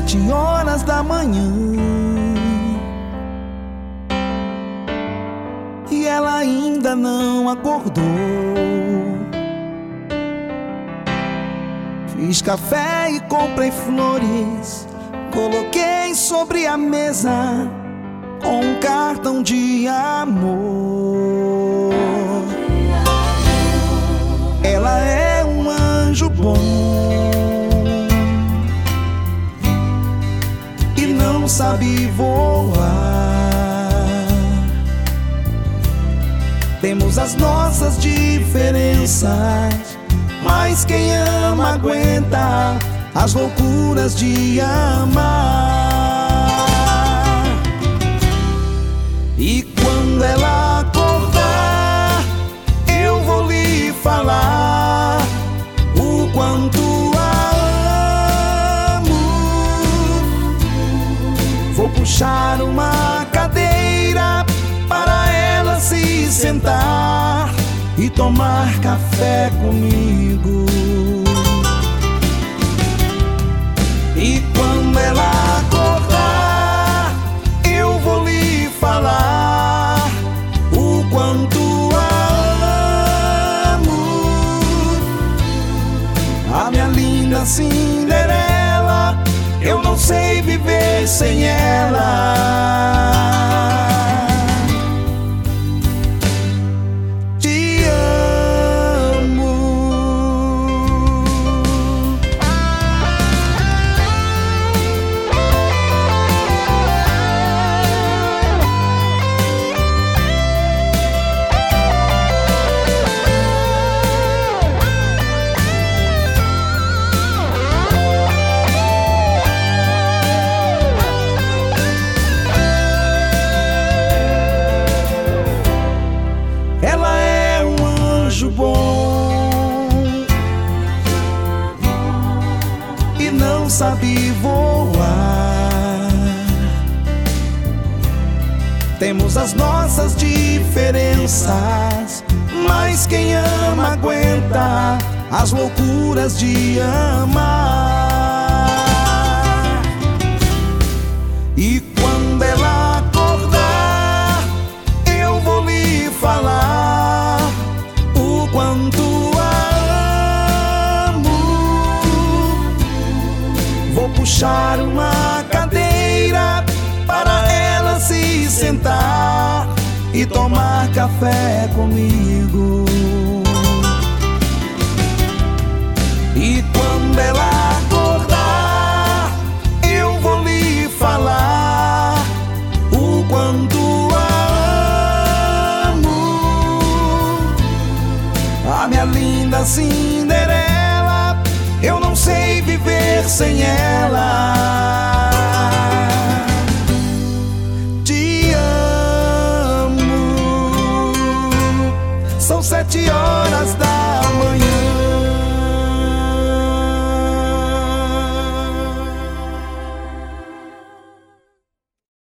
7 horas da manhã e ela ainda não acordou. Fiz café e comprei flores, coloquei sobre a mesa com um cartão de amor. Ela é um anjo bom e não sabe voar. Temos as nossas diferenças, mas quem ama aguenta as loucuras de amar. E quando ela acordar, eu vou lhe falar o quanto a amo. Vou puxar uma cadeira para ela se sentar e tomar café comigo. E quando ela acordar, eu vou lhe falar o quanto a amo. A minha linda Cinderela, eu não sei viver sem ela. E não sabe voar. Temos as nossas diferenças, mas quem ama aguenta as loucuras de amar. E quando ela acordar, eu vou lhe falar o quanto puxar uma cadeira para ela se sentar e tomar café comigo. E quando ela acordar, eu vou lhe falar o quanto a amo. A minha linda Cinderela, eu não sei viver sem ela. Te amo. São 7 horas